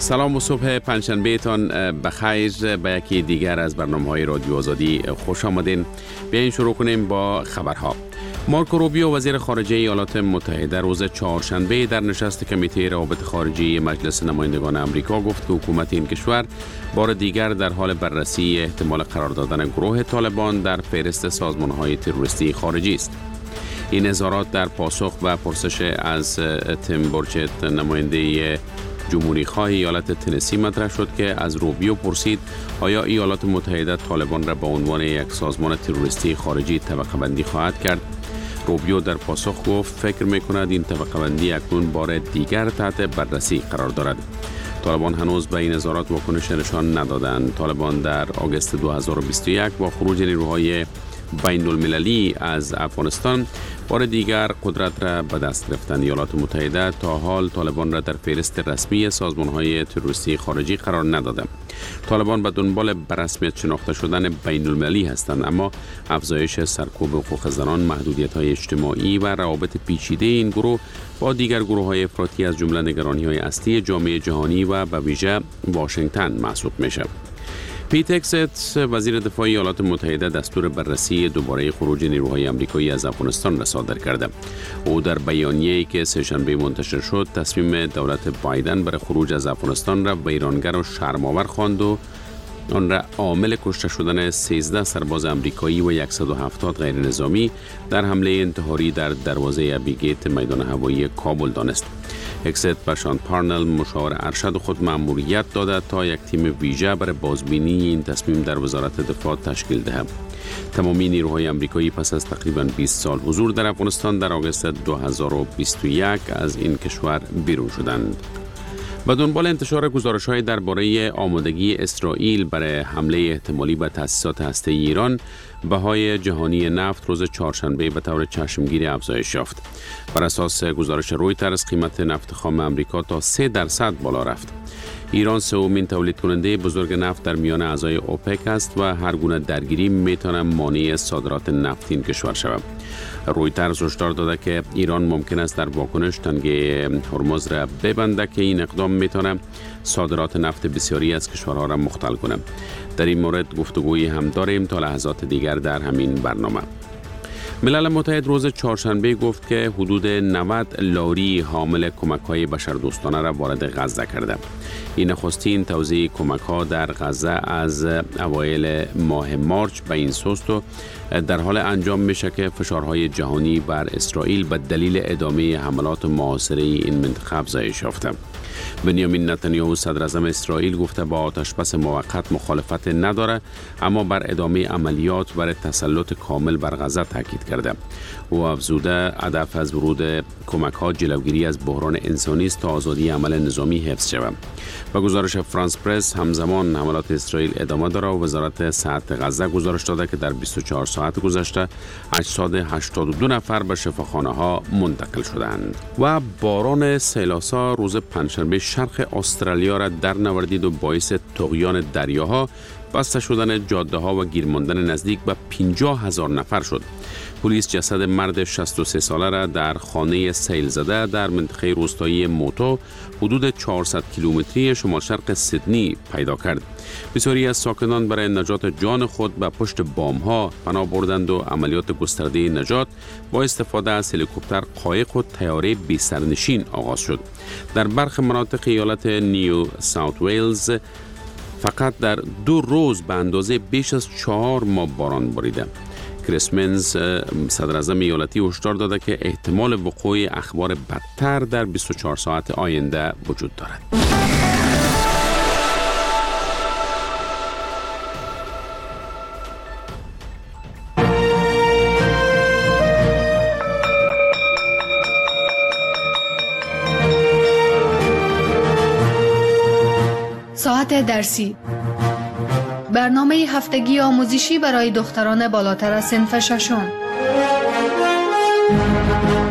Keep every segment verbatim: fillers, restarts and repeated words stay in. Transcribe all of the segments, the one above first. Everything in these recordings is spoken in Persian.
سلام و صبح پنجشنبه تان بخیر. به یکی دیگر از برنامه‌های رادیو آزادی خوش آمدین. بیاین شروع کنیم با خبرها. مارکو روبیو وزیر خارجه ایالات متحده روز چهارشنبه در نشست کمیته روابط خارجی مجلس نمایندگان آمریکا گفت که حکومت این کشور بار دیگر در حال بررسی احتمال قرار دادن گروه طالبان در فهرست سازمان‌های تروریستی خارجی است. این اظهارات در پاسخ به پرسش از تیم بورچت نماینده جمهوری خواه ایالت تنسی مطرح شد که از روبیو پرسید آیا ایالات متحده طالبان را به عنوان یک سازمان تروریستی خارجی طبقه بندی خواهد کرد. روبیو در پاسخ گفت فکر می‌کند این طبقه بندی اکنون بار دیگر تحت بررسی قرار دارد. طالبان هنوز به این اظهارات واکنش نشان ندادند. طالبان در آگوست دو هزار و بیست و یک با خروج نیروهای بین المللی از افغانستان بار دیگر قدرت را به دست گرفتند. ایالات متحده تا حال طالبان را در فهرست رسمی سازمان‌های تروریستی خارجی قرار نداده. طالبان به دنبال به رسمیت شناخته شدن بین المللی هستند، اما افزایش سرکوب حقوق زنان، محدودیت‌های اجتماعی و روابط پیچیده این گروه با دیگر گروه‌های افراطی از جمله نگرانی‌های اصلی جامعه جهانی و به ویژه واشنگتن محسوب می‌شود. پیت هگست وزیر دفاع ایالات متحده دستور بررسی دوباره خروج نیروهای آمریکایی از افغانستان را صادر کرده. او در بیانیه‌ای که سه‌شنبه منتشر شد تصمیم دولت بایدن برای خروج از افغانستان را ویرانگر و شرم‌آور خواند و آن را عامل کشته شدن سیزده سرباز آمریکایی و صد و هفتاد غیر نظامی در حمله انتحاری در دروازه ابیگیت میدان هوایی کابل دانست. هگست به شان پارنل مشاور ارشد خود مأموریت داده تا یک تیم ویژه برای بازبینی این تصمیم در وزارت دفاع تشکیل دهد. تمامی نیروهای آمریکایی پس از تقریباً بیست سال حضور در افغانستان در آگوست دو هزار و بیست و یک از این کشور بیرون شدند. به دنبال انتشار گزارش‌های درباره آمادگی اسرائیل برای حمله احتمالی به تأسیسات هسته‌ای ایران، بهای جهانی نفت روز چهارشنبه به طور چشمگیری افزایش یافت. بر اساس گزارش رویترز قیمت نفت خام آمریکا تا سه درصد بالا رفت. ایران سومین تولید کننده بزرگ نفت در میان اعضای اوپک است و هر گونه درگیری میتواند مانع صادرات نفت این کشور شود. رویترز هشدار داده که ایران ممکن است در واکنش تنگه هرمز را ببنده که این اقدام میتواند صادرات نفت بسیاری از کشورها را مختل کند. در این مورد گفتگویی هم داریم تا لحظات دیگر در همین برنامه. ملل متحد روز چهارشنبه گفت که حدود نود لاری حامل کمک‌های بشردوستانه را وارد غزه کرده. این نخستین توزیع کمک‌ها در غزه از اوایل ماه مارچ به این سوست و در حال انجام میشه که فشارهای جهانی بر اسرائیل به دلیل ادامه حملات محاصره این منطقه افزایش یافته. بنیامین نتانیاهو صدر اعظم اسرائیل گفته با آتشبس موقت مخالفت نداره، اما بر ادامه عملیات برای تسلط کامل بر غزه تاکید کرده. او افزوده هدف از ورود کمک‌ها جلوگیری از بحران انسانی است تا آزادی عمل نظامی حفظ شود. با گزارش فرانس پرس همزمان حملات اسرائیل ادامه داره و وزارت صحت غزه گزارش داده که در بیست و چهار ساعت گذشته هشتصد و هشتاد و دو نفر به شفاخانه‌ها منتقل شدند. و باران سیلاسا روز پنجشنبه شرق استرالیا را در نوردید و باعث طغیان دریاها، بسته شدن جاده ها و گیر ماندن نزدیک به پنجاه هزار نفر شد. پلیس جسد مرد شصت و سه ساله را در خانه سیل زده در منطقه روستایی موتو حدود چهارصد کیلومتری شمال شرق سیدنی پیدا کرد. بسیاری از ساکنان برای نجات جان خود به پشت بام ها پناه بردند و عملیات گسترده نجات با استفاده از هلیکوپتر، قایق و طیاره بی سرنشین آغاز شد. در برخی مناطق ایالت نیو ساوت ویلز فقط در دو روز به اندازه بیش از چهار ماه باران باریده. کریس منز صدر اعظم ایالتی هشدار داده که احتمال وقوع اخبار بدتر در بیست و چهار ساعت آینده وجود دارد. ساعت درسی، برنامه هفتگی آموزشی برای دختران بالاتر از صنف ششم.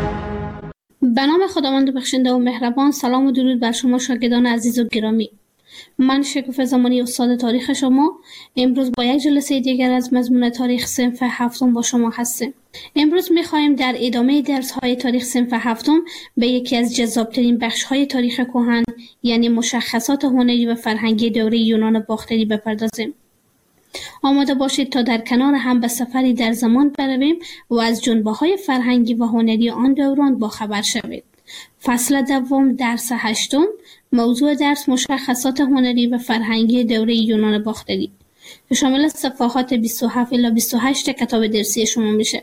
به نام خداوند بخشنده و مهربان. سلام و درود بر شما شاگردان عزیز و گرامی. من شکوفه زمانی استاد تاریخ شما امروز با یک جلسه دیگر از مضمون تاریخ صنف هفتم با شما هستیم. امروز می‌خواهیم در ادامه درس‌های تاریخ صنف هفتم به یکی از جذاب‌ترین بخش‌های تاریخ کهن یعنی مشخصات هنری و فرهنگی دوره یونان باختری بپردازیم. آماده باشید تا در کنار هم به سفری در زمان برویم و از جنبه‌های فرهنگی و هنری آن دوران باخبر شوید. فصل دوم درس هشتم، موضوع درس مشخصات هنری و فرهنگی دوره یونان باختری که شامل صفحات بیست و هفت الی بیست و هشت کتاب درسی شما میشه.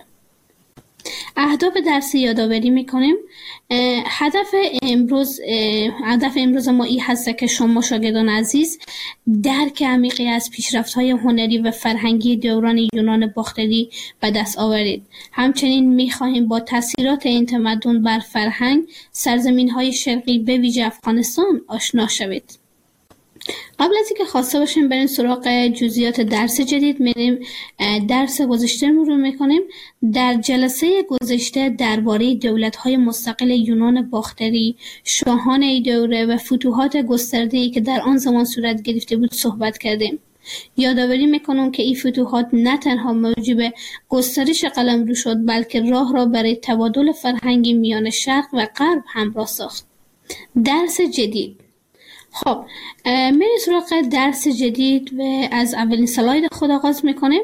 اهداف درسی یادآوری میکنیم. هدف امروز هدف امروز ما این هست که شما شاگردان عزیز درک عمیقی از پیشرفت‌های هنری و فرهنگی دوران یونان باختری به دست آورید. همچنین میخواهیم با تاثیرات این تمدن بر فرهنگ سرزمین‌های شرقی به ویژه افغانستان آشنا شوید. قبل از اینکه خواسته باشیم بریم سراغ جزئیات درس جدید، میریم درس گذشته مرور میکنیم. در جلسه گذشته درباره دولت‌های مستقل یونان باختری، شاهان ای دوره و فتوحات گسترده‌ای که در آن زمان صورت گرفته بود صحبت کردیم. یادآوری میکنم که این فتوحات نه تنها موجب گسترش قلمرو شد بلکه راه را برای تبادل فرهنگی میان شرق و غرب همراه ساخت. درس جدید. خب میریم سراغ درس جدید و از اولین سلاید خود آغاز میکنیم.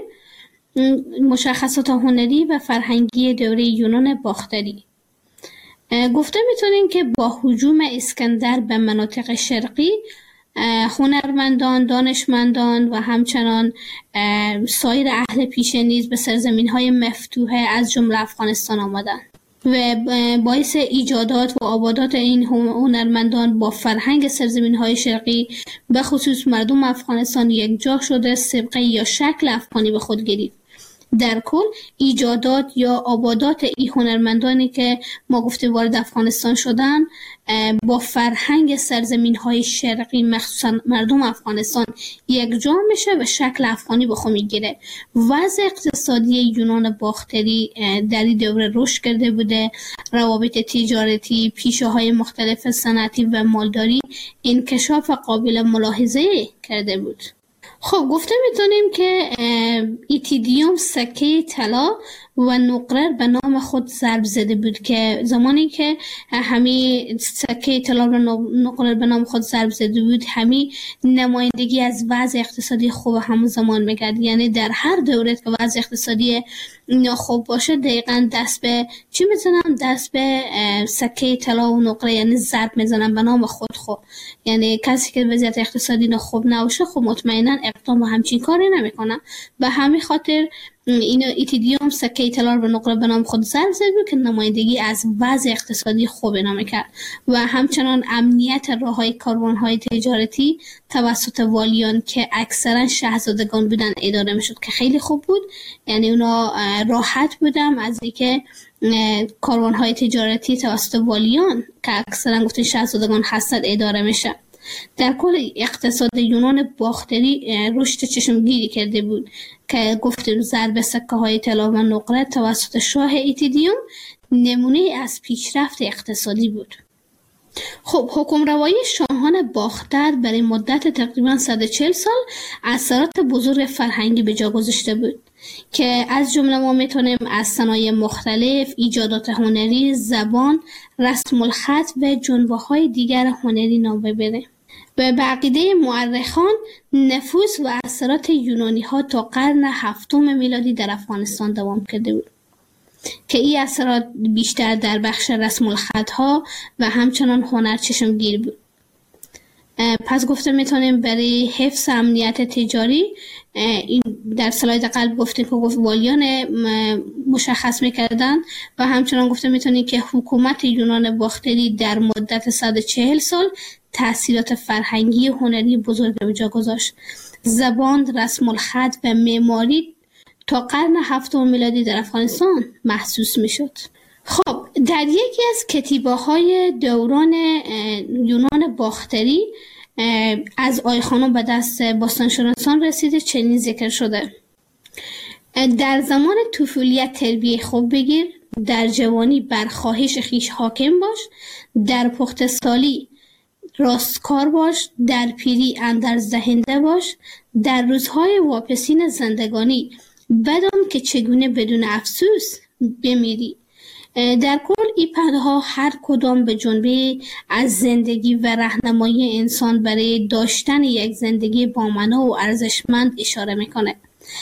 مشخصات هنری و فرهنگی دوره یونان باختری. گفته میتونیم که با هجوم اسکندر به مناطق شرقی، هنرمندان، دانشمندان و همچنان سایر اهل پیشه نیز به سرزمین‌های مفتوحه از جمله افغانستان آمدند و باعث ایجادات و آبادات این هنرمندان با فرهنگ سرزمین‌های شرقی به خصوص مردم افغانستان یکجا شده سبقه یا شکل افغانی به خود گرفت. در کل ایجادات یا آبادات این هنرمندانی که ما گفته وارد افغانستان شدن با فرهنگ سرزمین‌های شرقی مخصوصا مردم افغانستان یکجا میشه و شکل افغانی به خود میگیره. وضع اقتصادی یونان باختری در این دوره رشد کرده بوده، روابط تجارتی، پیشه‌های مختلف صنعتی و مالداری انکشاف قابل ملاحظه کرده بود. خب گفته میتونیم که ایتیدیوم سکه طلا و نقره به نام خود ضرب زده بود که زمانی که همین سکه طلا و نقره به نام خود ضرب زده بود همین نمایندگی از وضع اقتصادی خوب همون زمان میکرد. یعنی در هر دوره که وضع اقتصادی ناخوب باشه دقیقاً دست به چی میزنن؟ دست به سکه طلا و نقره یعنی ضرب میزنن به نام خود. خب یعنی کسی که وضعیت اقتصادی ناخوب نباشه خب مطمئنا اقدام به همچین کاری نمیکنه. به همین خاطر اینو ایتیدیوم سکه طلا و نقره به نام خود ضرب زد بود که نمایندگی از وضع اقتصادی خوب نام کرد و همچنان امنیت راههای کاروانهای تجارتی توسط والیان که اکثرا شاهزادگان بودن اداره میشد که خیلی خوب بود. یعنی اونا راحت بودن از اینکه کاروانهای تجارتی توسط والیان که اکثرا گفتن شاهزادگان هستند اداره میشه. در کل اقتصاد یونان باختری رشد چشمگیری کرده بود که گفتیم ضرب سکه های طلا و نقره توسط شاه ایتیدیوم نمونه از پیشرفت اقتصادی بود. خب حکمروایی شاهان باختر برای مدت تقریبا صد و چهل سال اثرات بزرگ فرهنگی به جا گذاشته بود که از جمله ما میتونیم از صنایع مختلف، ایجادات هنری، زبان، رسم الخط و جنبه‌های دیگر هنری نام ببریم. به عقیده مورخان نفوذ و اثرات یونانی ها تا قرن هفتم میلادی در افغانستان دوام کرده بود که این اثرات بیشتر در بخش رسم الخط ها و همچنان هنر چشمگیر بود. پس گفته میتونیم برای حفظ امنیت تجاری این در سلاید قلب گفتیم که گفت والیان مشخص میکردن و همچنان گفته میتونیم که حکومت یونان باختری در مدت صد و چهل سال تأثیرات فرهنگی و هنری بزرگ به جا گذاشت. زبان، رسم الخط و معماری تا قرن هفتم میلادی در افغانستان محسوس میشد. خب در یکی از کتیبه های دوران یونان باختری از آی خانم به دست باستانشناسان رسیده چنین ذکر شده: در زمان طفولیت تربیه خوب بگیر، در جوانی بر خواهش خیش حاکم باش، در پخت سالی راستکار باش، در پیری اندرز دهنده باش، در روزهای واپسین زندگانی بدان که چگونه بدون افسوس بمیری. در کل این پندها هر کدام به جنبه از زندگی و راهنمایی انسان برای داشتن یک زندگی با معنا و ارزشمند اشاره میکنه.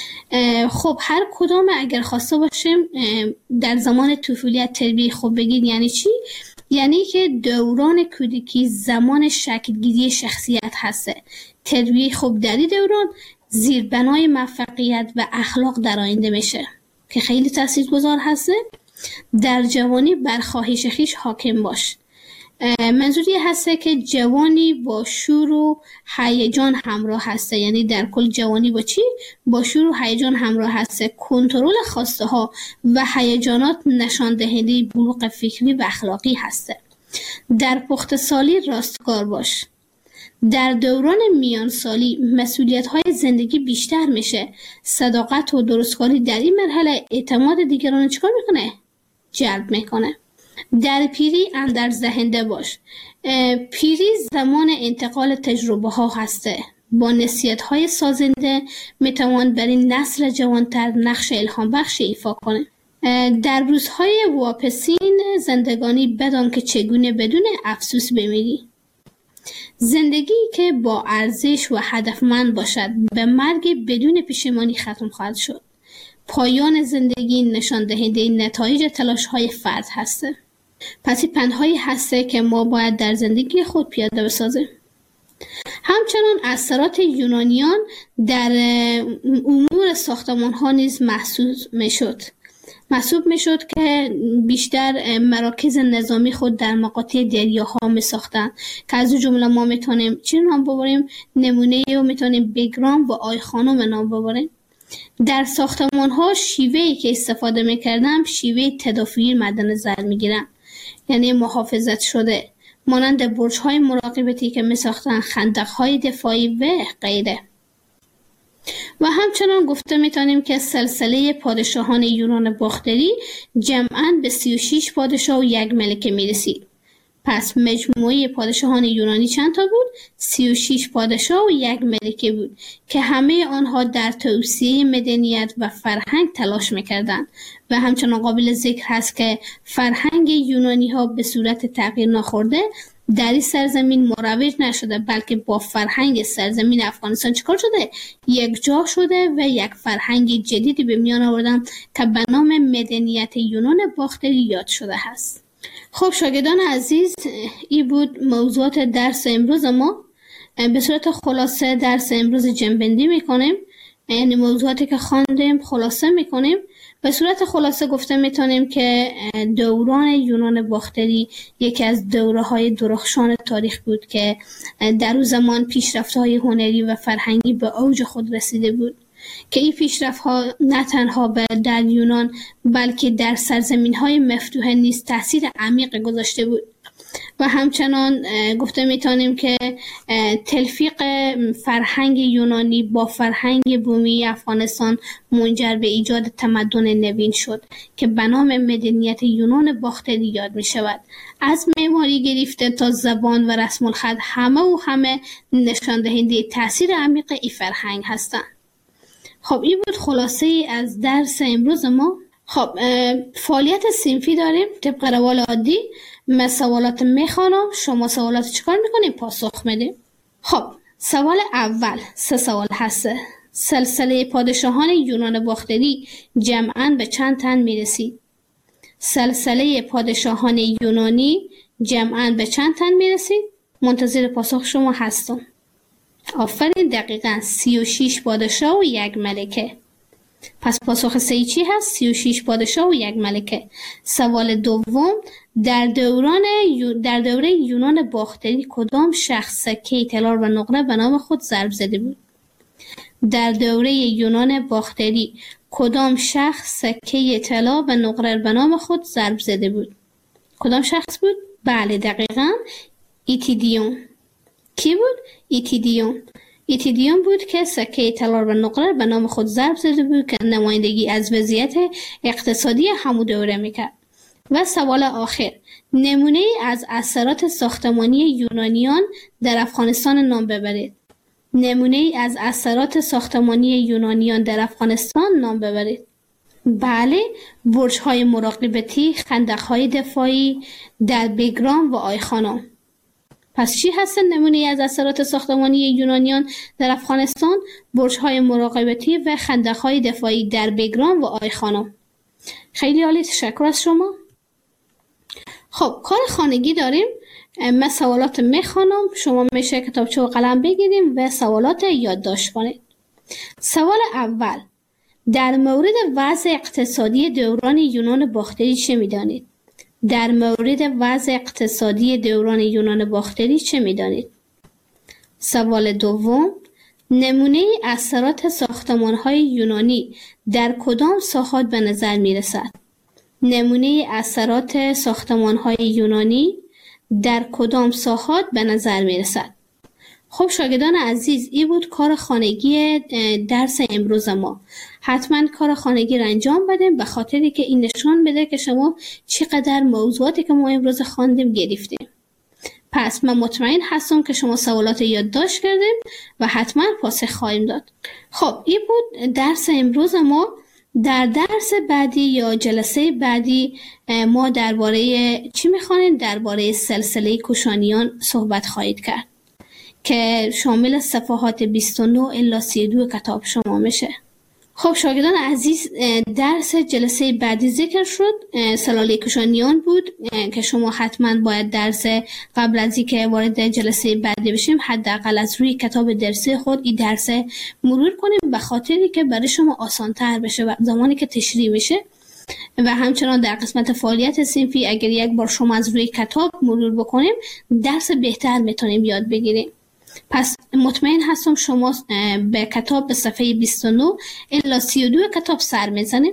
خب هر کدام اگر خواسته باشیم در زمان طفولیت تربیت خوب بگید یعنی چی؟ یعنی که دوران کودکی زمان شکلگیری شخصیت هسته. تربیت خوب در این دوران زیربنای موفقیت و اخلاق در آینده میشه که خیلی تاثیرگذار هسته. در جوانی بر خواهش خویش حاکم باش. منظوری هسته که جوانی با شور و هیجان همراه هسته، یعنی در کل جوانی با چی؟ با شور و هیجان همراه هسته. کنترل خواسته ها و هیجانات نشان دهنده بلوغ فکری و اخلاقی هسته. در پخت سالی راستکار باش. در دوران میان سالی مسئولیت های زندگی بیشتر میشه. صداقت و درستکاری در این مرحله اعتماد دیگران چیکار میکنه؟ جلب میکنه. در پیری اندرز دهنده باش. پیری زمان انتقال تجربه ها هسته. با نصیحت های سازنده میتوان برای نسل جوانتر نقش الهام بخش ایفا کنه. در روزهای واپسین زندگانی بدان که چگونه بدون افسوس بمیری. زندگی که با ارزش و هدفمند باشد به مرگ بدون پشیمانی ختم خواهد شد. پایان زندگی نشان دهنده نتایج تلاش های فرد هسته. پس این پندهایی هسته که ما باید در زندگی خود پیاده بسازیم. همچنان اثرات یونانیان در امور ساختمان ها نیز محسوب میشد. محسوب میشد که بیشتر مراکز نظامی خود در مقاطع دریاها می ساختن که از جمله ما میتونیم چی نام ببریم؟ نمونه رو میتونیم بگرام و آی خانم نام ببریم. در ساختمان ها شیوهی که استفاده میکردم شیوه تدافعی مد نظر میگیرم، یعنی محافظت شده، مانند برج های مراقبتی که میساختن، خندق های دفاعی و غیره. و همچنان گفته میتونیم که سلسله پادشاهان یونان باختری جمعاً به سی و شش پادشاه و یک ملکه میرسید. پس مجموعه پادشاهان یونانی چند تا بود؟ سی و شش پادشاه و یک ملکه بود که همه آنها در توسعه مدنیت و فرهنگ تلاش میکردند. و همچنان قابل ذکر هست که فرهنگ یونانی ها به صورت تغییر نخورده در این سرزمین مروج نشده، بلکه با فرهنگ سرزمین افغانستان چیکار شده؟ یک جا شده و یک فرهنگ جدیدی به میان آوردن که به نام مدنیت یونان باختری یاد شده هست. خب شاگردان عزیز، این بود موضوعات درس امروز ما. به صورت خلاصه درس امروز جنبندی میکنیم، یعنی موضوعاتی که خواندیم خلاصه میکنیم. به صورت خلاصه گفته میتونیم که دوران یونان باختری یکی از دوره‌های درخشان تاریخ بود که در اون زمان پیشرفت‌های هنری و فرهنگی به اوج خود رسیده بود که این پیشرفت‌ها نه تنها در یونان بلکه در سرزمین‌های مفتوحه نیز تأثیر عمیق گذاشته بود. و همچنان گفته میتونیم که تلفیق فرهنگ یونانی با فرهنگ بومی افغانستان منجر به ایجاد تمدن نوین شد که به نام مدنیت یونان باختری یاد می شود. از معماری گرفته تا زبان و رسم الخط همه و همه نشان دهنده تاثیر عمیق این فرهنگ هستند. خب این بود خلاصه ای از درس امروز ما. خب فعالیت صنفی داریم طبق روال عادی. من سوالات میخوانم، شما سوالات چیکار میکنیم؟ پاسخ میدیم. خب سوال اول، سه سوال هسته. سلسله پادشاهان یونان باختری جمعاً به چند تن میرسید؟ سلسله پادشاهان یونانی جمعاً به چند تن میرسید؟ منتظر پاسخ شما هستم. آفرین، دقیقاً سی و شش پادشاه و یک ملکه. پس پاسخ سه چی هست؟ سی و شش پادشاه و یک ملکه. سوال دوم، در دوران در دوره یونان باختری کدام شخص سکه طلا و نقره به نام خود ضرب زده بود؟ در دوره یونان باختری کدام شخص سکه طلا و نقره به نام خود ضرب زده بود؟ کدام شخص بود؟ بله دقیقاً ایتیدیون. کی بود؟ ایتیدیون. ایتیدیون بود که سکه طلا و نقره به نام خود ضرب زده بود که نمایندگی از وضعیت اقتصادی همون دوره میکرد. و سوال آخر، نمونه از اثرات ساختمانی یونانیان در افغانستان نام ببرید. نمونه از اثرات ساختمانی یونانیان در افغانستان نام ببرید. بله، برج‌های مراقبتی، خندق‌های دفاعی، در بگرام و آیخانام. پس چی هستن نمونه از اثرات ساختمانی یونانیان در افغانستان؟ برج‌های مراقبتی و خندق‌های دفاعی در بگرام و آیخانام. خیلی عالی، تشکر از شما. خب کار خانگی داریم. من سوالات میخوانم، شما میشه کتابچه و قلم بگیریم و سوالات یادداشت کنید. سوال اول، در مورد وضع اقتصادی دوران یونان باختری چه میدانید؟ در مورد وضع اقتصادی دوران یونان باختری چه میدانید؟ سوال دوم، نمونه اثرات ساختمان‌های یونانی در کدام ساحات به نظر میرسد؟ نمونه اثرات ساختمان‌های یونانی در کدام ساحات به نظر میرسد؟ خب شاگردان عزیز، این بود کار خانگی درس امروز ما. حتما کار خانگی را انجام بدیم، به خاطری که این نشان بده که شما چقدر موضوعاتی که ما امروز خواندیم گرفتیم. پس من مطمئن هستم که شما سوالات یادداشت کردیم و حتما پاسخ خواهیم داد. خب این بود درس امروز ما. در درس بعدی یا جلسه بعدی ما درباره چی میخوانیم؟ درباره سلسله کوشانیان صحبت خواهید کرد که شامل صفحات بیست و نه الی سی و دو کتاب شما میشه. خب شاگردان عزیز، درس جلسه بعدی ذکر شد، سلاله کوشانیان بود که شما حتما باید درس قبل از اینکه وارد جلسه بعدی بشیم حداقل از روی کتاب درسی خود این درس مرور کنیم، به خاطری که برای شما آسان تر بشه و زمانی که تشریح میشه. و همچنان در قسمت فعالیت صنفی اگر یک بار شما از روی کتاب مرور بکنیم درس بهتر میتونیم یاد بگیریم. پس مطمئن هستم شما به کتاب به صفحه بیست و نه الی سی و دو کتاب سر میزنید.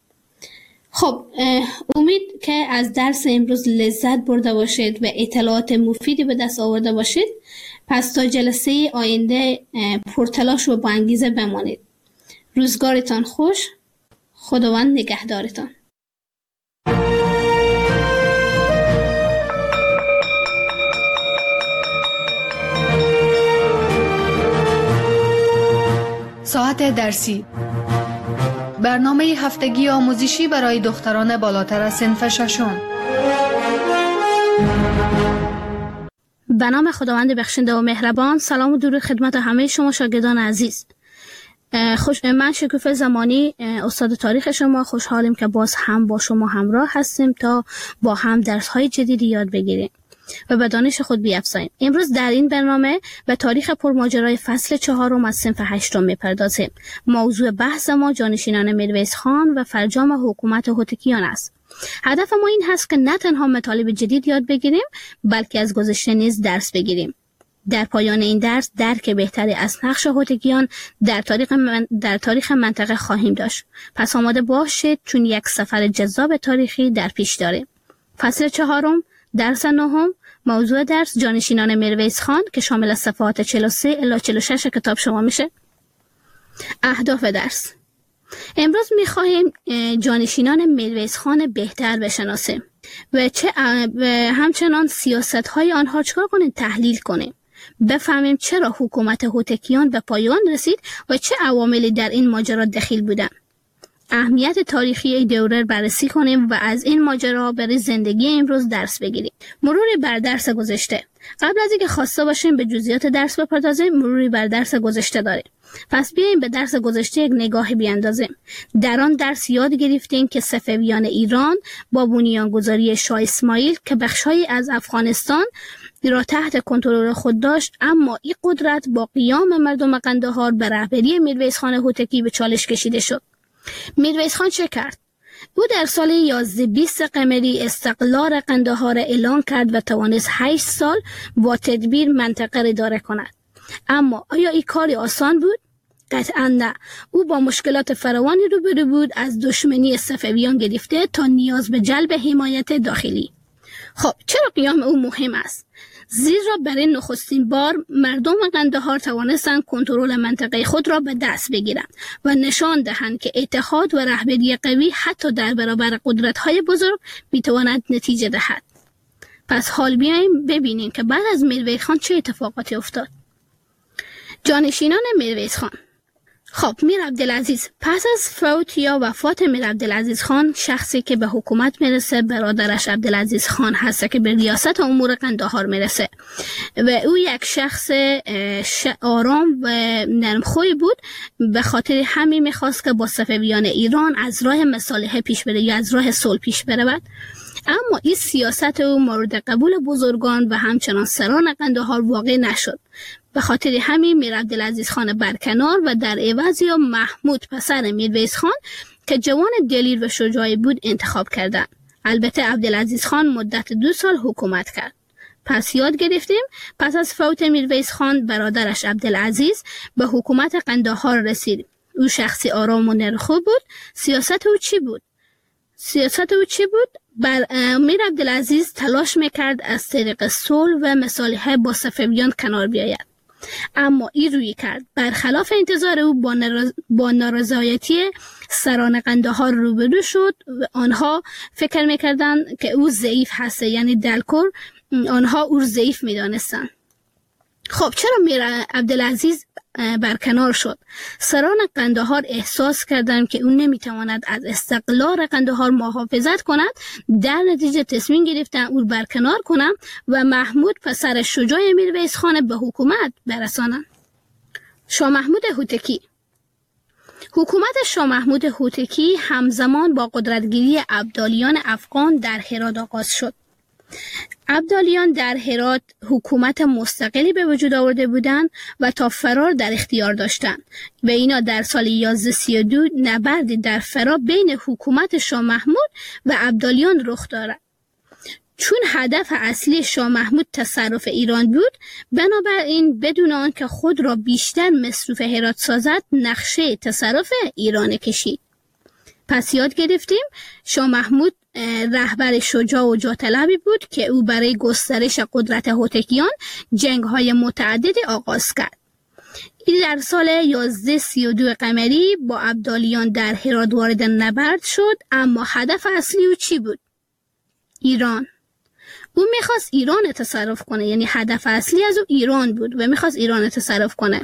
خب امید که از درس امروز لذت برده باشید و اطلاعات مفیدی به دست آورده باشید. پس تا جلسه آینده پرتلاش و با انگیزه بمانید. روزگارتان خوش. خداوند نگهدارتان. ساعت درسی، برنامه هفتگی آموزشی برای دختران بالاتر از صنف ششم. به نام خداوند بخشنده و مهربان. سلام و درود خدمت همه شما شاگردان عزیز. خوش من شکوفه زمانی استاد تاریخ شما خوشحالیم که باز هم با شما همراه هستیم تا با هم درس های جدیدی یاد بگیریم و به دانش خود بیفزاییم. امروز در این برنامه به تاریخ پرماجرای فصل چهارم از صنف هشتم میپردازیم. موضوع بحث ما جانشینان میرویس خان و فرجام حکومت هوتکیان است. هدف ما این هست که نه تنها مطالب جدید یاد بگیریم بلکه از گذشته نیز درس بگیریم. در پایان این درس درک بهتری از نقش هوتکیان در تاریخ من در تاریخ منطقه خواهیم داشت. پس آماده باشید چون یک سفر جذاب تاریخی در پیش داریم. فصل چهارم، درس نهم، موضوع درس جانشینان میرویس خان که شامل صفحات چهل و سه الی چهل و شش کتاب شما میشه. اهداف درس: امروز میخواهیم جانشینان میرویس خان بهتر بشناسیم و چه و همچنان سیاست های آنها چکار کنیم تحلیل کنیم. بفهمیم چرا حکومت هوتکیان به پایان رسید و چه عواملی در این ماجرا دخیل بودند. اهمیت تاریخی دوره بررسی کنیم و از این ماجرا برای زندگی امروز درس بگیریم. مروری بر درس گذشته. قبل از اینکه خواسته باشیم به جزئیات درس بپردازیم، مروری بر درس گذشته داریم. پس بیاییم به درس گذشته یک نگاهی بیاندازیم. در آن درس یاد گرفتیم که صفویان ایران با بنیانگذاری شاه اسماعیل که بخشی از افغانستان را تحت کنترل خود داشت، اما این قدرت با قیام مردم قندهار به رهبری میرویس خان هوتکی به چالش کشیده شد. میرویس خان چه کرد؟ او در سال یازده بیست قمری استقلال قندهار اعلان کرد و توانست هشت سال با تدبیر منطقه را اداره کند. اما آیا این کاری آسان بود؟ قطعا نه. او با مشکلات فراوانی روبرو بود، از دشمنی صفویان گرفته تا نیاز به جلب حمایت داخلی. خب چرا قیام او مهم است؟ زیرا برای نخستین بار مردم قندهار توانستند کنترل منطقه خود را به دست بگیرند و نشان دهند که اتحاد و رهبری قوی حتی در برابر قدرت‌های بزرگ می‌تواند نتیجه دهد. پس حال بیاییم ببینیم که بعد از میرویس خان چه اتفاقاتی افتاد. جانشینان میرویس خان. خب میر عبدالعزیز پس از فوت یا وفات میر عبدالعزیز خان، شخصی که به حکومت میرسه برادرش عبدالعزیز خان هست که به ریاست امور قندهار میرسه و او یک شخص آرام و نرمخوی بود. به خاطر همین میخواست که با صفویان ایران از راه مصالحه پیش بره یا از راه صلح پیش برود، اما این سیاست او مورد قبول بزرگان و همچنان سران قندهار واقع نشد. به خاطر همین میر عبدالعزیز خان برکنار و در عوض یا محمود پسر میرویس خان که جوان دلیر و شجاعی بود انتخاب کردند. البته عبدالعزیز خان مدت دو سال حکومت کرد. پس یاد گرفتیم پس از فوت میرویس خان برادرش عبدالعزیز به حکومت قندهار رسید. او شخصی آرام و نرخو بود. سیاست او چی بود؟ سیاست او چی بود؟ بر میر عبدالعزیز تلاش میکرد از طریق صلح و مصالحه با صفویان کنار بیاید، اما این روی کرد. برخلاف انتظار او با, نرز... با نارضایتی سران قندهار روبرو شد و آنها فکر میکردند که او ضعیف هسته، یعنی دلکور آنها او ضعیف میدانستند. خب چرا میر عبدالعزیز برکنار شد؟ سران قندهار احساس کردند که او نمیتواند از استقلال قندهار محافظت کند، در نتیجه تصمیم گرفتند او برکنار کنند و محمود پسر شجاع میرویس خان به حکومت برسانند. شاه محمود هوتکی. حکومت شاه محمود هوتکی همزمان با قدرتگیری ابدالیان افغان در هرات آغاز شد. ابدالیان در هرات حکومت مستقلی به وجود آورده بودند و تا فرار در اختیار داشتند و اینا در سال یازده سی و دو نبردی در فرار بین حکومت شاه محمود و ابدالیان رخ دارد. چون هدف اصلی شاه محمود تصرف ایران بود، بنابراین بدون آنکه خود را بیشتر مصروف هرات سازد نقشه تصرف ایران کشید. پس یاد گرفتیم شاه محمود رهبر شجاع و جاه‌طلبی بود که او برای گسترش قدرت هوتکیان جنگ‌های متعددی آغاز کرد. این در سال یازده سی و دو قمری با ابدالیان در هرات وارد نبرد شد، اما هدف اصلی او چی بود؟ ایران. او میخواست ایران تصرف کنه، یعنی هدف اصلی از او ایران بود و میخواست ایران تصرف کنه.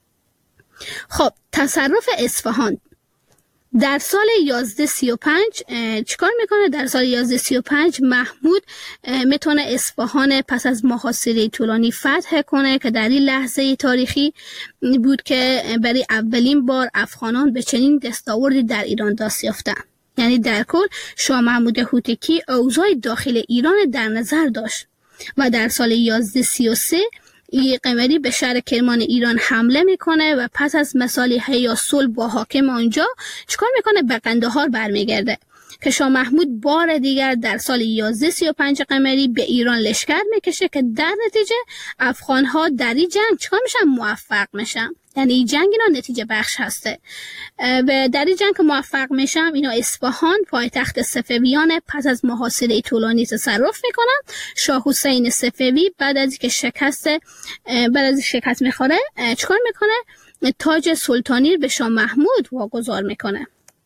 خب تصرف اصفهان در سال یازده سی و پنج چیکار میکنه؟ در سال یازده سی و پنج محمود میتونه اصفهان پس از محاصره طولانی فتح کنه که در این لحظه تاریخی بود که برای اولین بار افغانان به چنین دستاوردی در ایران دست یافتن. یعنی در کل شاه محمود هوتکی اوضاع داخل ایران در نظر داشت و در سال یازده سی و سه ای قمری به شهر کرمان ایران حمله میکنه و پس از مصالحه یا صلح با حاکم آنجا چیکار میکنه؟ به قندهار برمیگرده که شاه محمود بار دیگر در سال یازده سی و پنج قمری به ایران لشکر میکشه که در نتیجه افغانها در این جنگ چیکار میشن؟ موفق میشن. یعنی این جنگ اینا نتیجه بخش هسته و در این جنگ که موفق میشن اینا اصفهان پایتخت صفویان پس از محاصره طولانی تصرف میکنن. شاه حسین صفوی بعد از اینکه شکست بعد از شکست میخوره چیکار میکنه؟ تاج سلطانی به شاه محمود واگذار میکنه.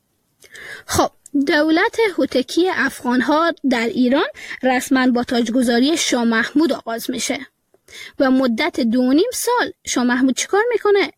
خب دولت هوتکی افغانها در ایران رسما با تاجگذاری شاه محمود آغاز میشه و مدت دو نیم سال شاه محمود چیکار میکنه؟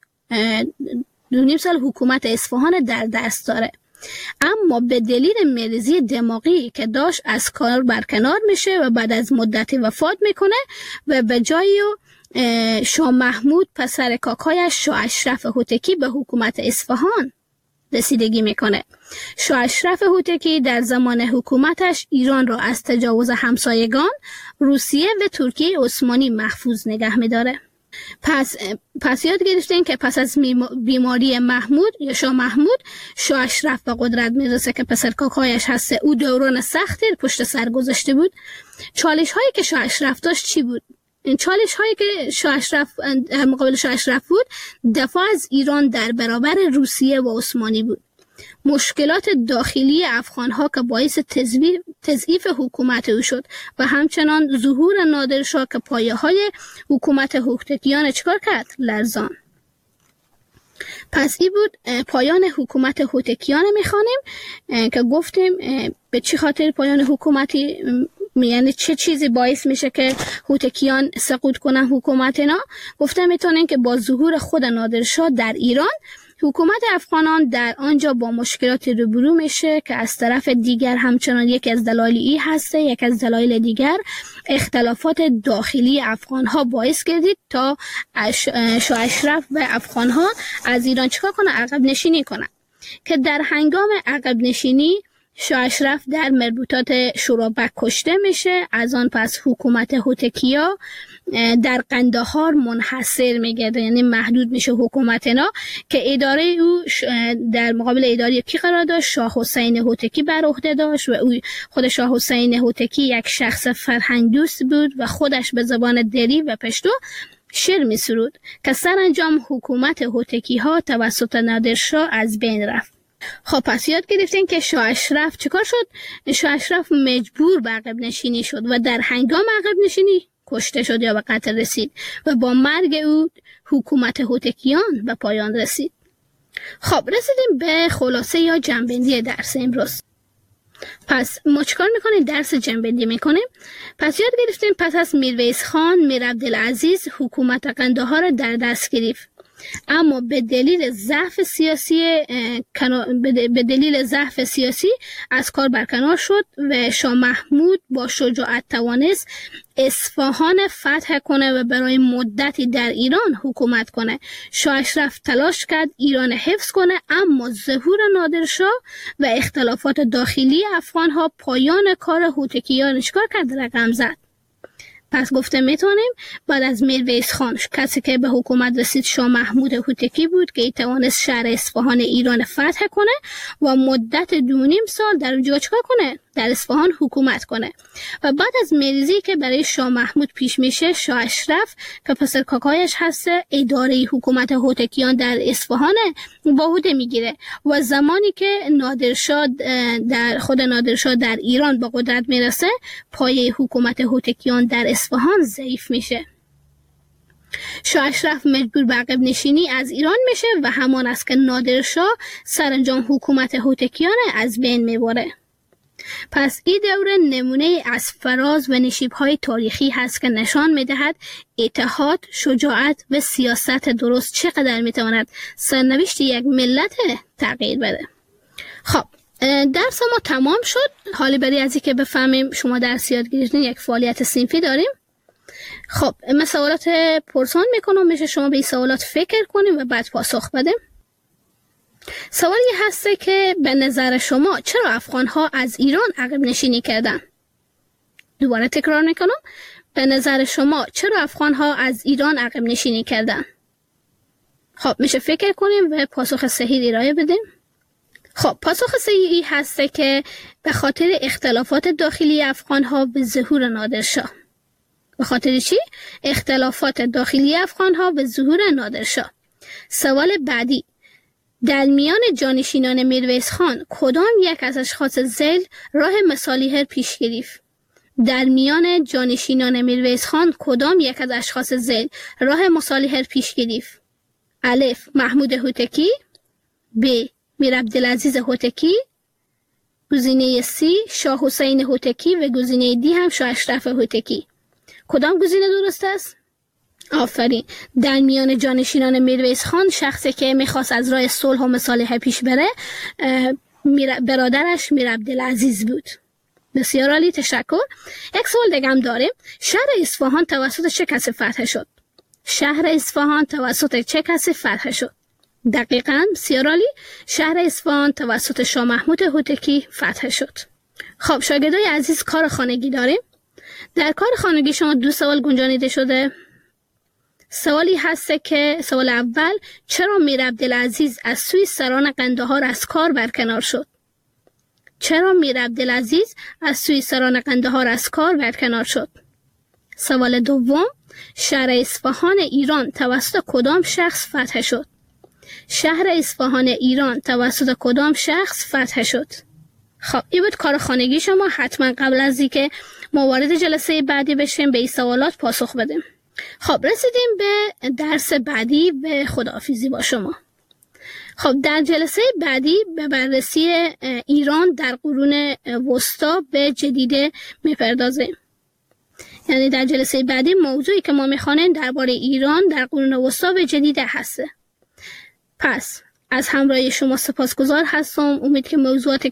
دو نیم سال حکومت اصفهان در دست داره، اما به دلیل مریضی دماغی که داشت از کار برکنار میشه و بعد از مدت وفات میکنه و به جای شاه محمود پسر کاکایش شاه اشرف هوتکی به حکومت اصفهان رسیدگی میکنه. شاه اشرف هوتکی در زمان حکومتش ایران را از تجاوز همسایگان روسیه و ترکیه عثمانی محفوظ نگه میداره. پس پس یاد گرفتین که پس از بیماری محمود یا شاه محمود شاه اشرف به قدرت میرسه که پسر کاکایش هسته. او دوران سختی پشت سر گذاشته بود. چالش هایی که شاه اشرف داشت چی بود؟ این چالش هایی که شاه اشرف در مقابل شاه اشرف بود دفاع از ایران در برابر روسیه و عثمانی بود. مشکلات داخلی افغانها که باعث تضعیف حکومت او شد و همچنان ظهور نادرشاه که پایه های حکومت هوتکیان چکار کرد؟ لرزان. پس این بود پایان حکومت هوتکیان. میخوانیم که گفتیم به چی خاطر پایان حکومتی، یعنی چه چیزی باعث میشه که هوتکیان سقوط کنن حکومت اینا. گفتم میتونین که با ظهور خود نادرشاه در ایران حکومت افغانان در آنجا با مشکلات روبرو میشه که از طرف دیگر همچنان یک از دلایل ای هسته یک از دلایل دیگر اختلافات داخلی افغان ها باعث گردید تا شاه اشرف و افغان ها از ایران چیکار کنه؟ عقب نشینی کنه، که در هنگام عقب نشینی شاه اشرف در مربوطات شورابک کشته میشه. از آن پس حکومت هوتکیا در قندهار منحصر میگرده، یعنی محدود میشه حکومت اینا، که اداره او در مقابل اداره کی قرار داشت؟ شاه حسین هوتکی بر عهده داشت و او خود شاه حسین هوتکی یک شخص فرهنگ دوست بود و خودش به زبان دری و پشتو شعر میسرود که سرانجام حکومت هوتکی ها توسط نادرشاه از بین رفت. خب پس یاد گرفتین که شاه اشرف چیکار شد؟ شاه اشرف مجبور به عقب نشینی شد و در هنگام عقب نشینی کشته شد یا به قتل رسید و با مرگ او حکومت هوتکیان به پایان رسید. خب رسیدیم به خلاصه یا جنبندی درس امروز. پس ما چیکار میکنیم؟ درس جنبندی میکنیم. پس یاد گرفتیم پس از میرویس خان میر عبدالعزیز حکومت قندهار در دست گرفت، اما به دلیل ضعف سیاسی به دلیل ضعف سیاسی از کار برکنار شد و شاه محمود با شجاعت توانست اصفهان فتح کنه و برای مدتی در ایران حکومت کنه. شاه اشرف تلاش کرد ایران حفظ کنه، اما ظهور نادرشاه و اختلافات داخلی افغان ها پایان کار هوتکیان چیکار کرد؟ رقم زد. پس گفته میتونیم بعد از میرویس خان کسی که به حکومت رسید شاه محمود هوتکی بود که ای توانست شهر اصفهان ایران فتح کنه و مدت دو نیم سال در اونجا چیکار کنه؟ در اصفهان حکومت کنه. و بعد از مریضی که برای شاه محمود پیش میشه، شاه اشرف که پسر کاکایش هست اداره حکومت هوتکیان در اصفهان با عهده میگیره و زمانی که نادرشاه در خود نادرشاه در ایران با قدرت میرسه، پایه حکومت هوتکیان در اصفهان ضعیف میشه. شاه اشرف مجبور به عقب نشینی از ایران میشه و همان است که نادرشاه سرانجام حکومت هوتکیان از بین میبره. پس این دوره نمونه از فراز و نشیب‌های تاریخی هست که نشان می‌دهد اتحاد، شجاعت و سیاست درست چقدر می‌تواند سرنوشت یک ملت تغییر بده. خب درس ما تمام شد. حالا برای از اینکه بفهمیم شما درس یاد گرفتین یک فعالیت صنفی داریم. خب من سوالات پرسان میکنم، میشه شما به این سوالات فکر کنیم و بعد پاسخ بدیم. سوالی هسته که به نظر شما چرا افغان‌ها از ایران عقب نشینی کردن؟ دوباره تکرار میکنم، به نظر شما چرا افغان‌ها از ایران عقب نشینی کردن؟ خب میشه فکر کنیم و پاسخ صحیح ارائه بدیم. خب پاسخ صحیحی هسته که به خاطر اختلافات داخلی افغان‌ها به ظهور نادرشاه. به خاطر چی؟ اختلافات داخلی افغان‌ها به ظهور نادرشاه. سوال بعدی، در میان جانشینان میرویس خان کدام یک از اشخاص ذیل راه مصالح پیش گرفت؟ در میان جانشینان میرویس خان کدام یک از اشخاص ذیل راه مصالح پیش گرفت؟ الف محمود هوتکی، ب میر عبدالعزیز هوتکی، گزینه سی شاه حسین هوتکی و گزینه دی هم شاه اشرف هوتکی. کدام گزینه درست است؟ آفرین. در میان جانشینان میرویس خان شخصی که میخواست از راه صلح و مصالحه پیش بره برادرش میر عبدالعزیز بود. بسیار عالی، تشکر. یک سوال دیگه هم داریم. شهر اصفهان توسط چه کسی فتح شد؟ شهر اصفهان توسط چه کسی فتح شد؟ دقیقاً، بسیار عالی. شهر اصفهان توسط شاه محمود هوتکی فتح شد. خب شاگردای عزیز، کار خانگی داریم. در کار خانگی شما دو سوال گنجانیده شده. سوالی هست که سوال اول، چرا میر عبدالعزیز از سوی سران قندهار از کار برکنار شد؟ چرا میر عبدالعزیز از سوی سران قندهار از کار برکنار شد؟ سوال دوم، شهر اصفهان ایران توسط کدام شخص فتح شد؟ شهر اصفهان ایران توسط کدام شخص فتح شد؟ خب این بود کار خانگی شما. حتما قبل از اینکه ما وارد جلسه بعدی بشیم به این سوالات پاسخ بدیم. خب رسیدیم به درس بعدی. به خداحافظی با شما. خب در جلسه بعدی به بررسی ایران در قرون وسطا به جدیده میپردازیم. یعنی در جلسه بعدی موضوعی که ما میخوانیم درباره ایران در قرون وسطا به جدیده هسته. پس از همراهی شما سپاسگزار هستم. امید که موضوعاتی